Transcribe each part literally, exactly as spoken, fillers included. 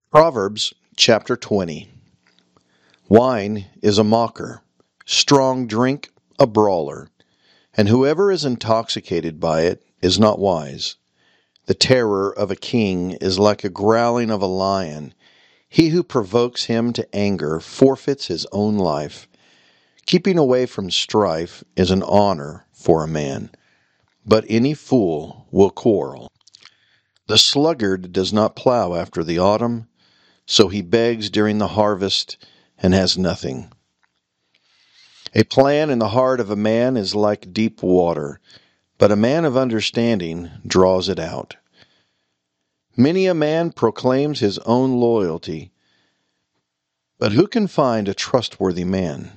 Proverbs chapter twenty. Wine is a mocker, strong drink a brawler, and whoever is intoxicated by it is not wise. The terror of a king is like a growling of a lion. He who provokes him to anger forfeits his own life. Keeping away from strife is an honor for a man, but any fool will quarrel. The sluggard does not plow after the autumn, so he begs during the harvest and has nothing. A plan in the heart of a man is like deep water, but a man of understanding draws it out. Many a man proclaims his own loyalty, but who can find a trustworthy man?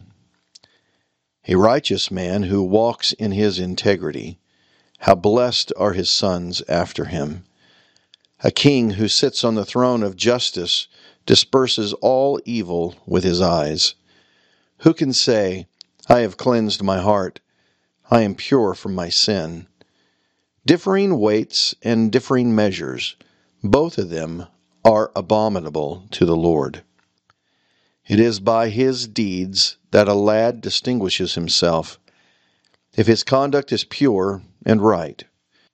A righteous man who walks in his integrity, how blessed are his sons after him. A king who sits on the throne of justice disperses all evil with his eyes. Who can say, I have cleansed my heart, I am pure from my sin? Differing weights and differing measures, both of them are abominable to the Lord. It is by his deeds that a lad distinguishes himself, if his conduct is pure and right.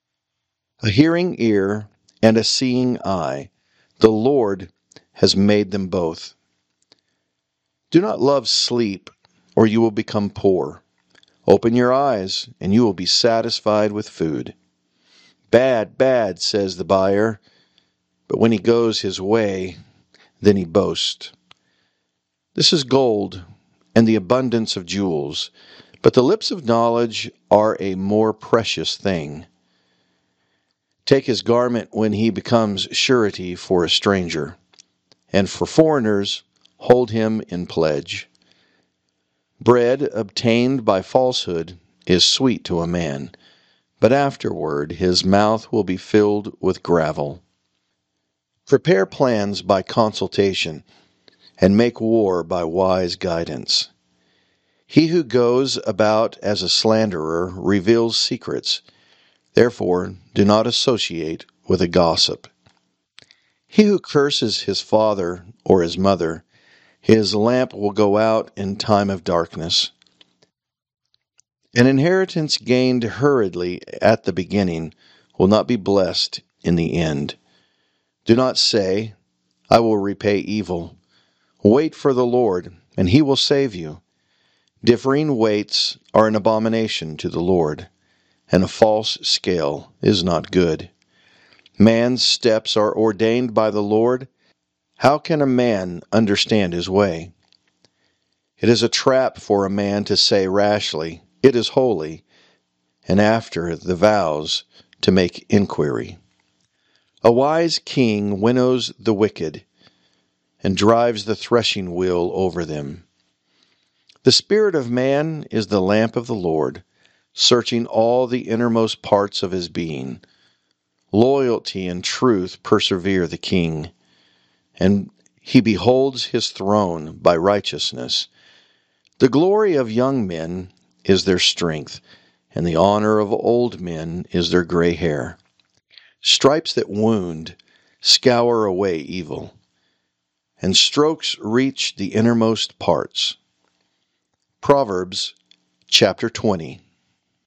A hearing ear and a seeing eye, the Lord has made them both. Do not love sleep, or you will become poor. Open your eyes, and you will be satisfied with food. Bad, bad, says the buyer, but when he goes his way, then he boasts. This is gold and the abundance of jewels, but the lips of knowledge are a more precious thing. Take his garment when he becomes surety for a stranger, and for foreigners hold him in pledge. Bread obtained by falsehood is sweet to a man, but afterward his mouth will be filled with gravel. Prepare plans by consultation, and make war by wise guidance. He who goes about as a slanderer reveals secrets. Therefore, do not associate with a gossip. He who curses his father or his mother, his lamp will go out in time of darkness. An inheritance gained hurriedly at the beginning will not be blessed in the end. Do not say, I will repay evil. Wait for the Lord, and he will save you. Differing weights are an abomination to the Lord, and a false scale is not good. Man's steps are ordained by the Lord. How can a man understand his way? It is a trap for a man to say rashly, it is holy, and after the vows to make inquiry. A wise king winnows the wicked, and drives the threshing wheel over them. The spirit of man is the lamp of the Lord, searching all the innermost parts of his being. Loyalty and truth persevere the king, and he beholds his throne by righteousness. The glory of young men is their strength, and the honor of old men is their gray hair. Stripes that wound scour away evil, and strokes reach the innermost parts. Proverbs chapter twenty.